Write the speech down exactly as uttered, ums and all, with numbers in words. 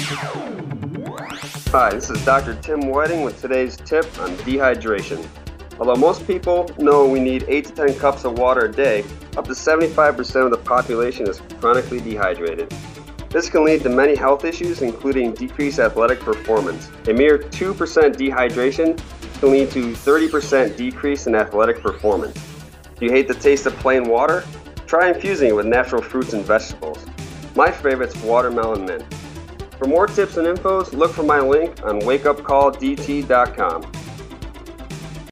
Hi, this is Doctor Tim Whiting with today's tip on dehydration. Although most people know we need eight to ten cups of water a day, up to seventy-five percent of the population is chronically dehydrated. This can lead to many health issues, including decreased athletic performance. A mere two percent dehydration can lead to thirty percent decrease in athletic performance. Do you hate the taste of plain water? Try infusing it with natural fruits and vegetables. My favorite is watermelon mint. For more tips and infos, look for my link on wake up call d t dot com.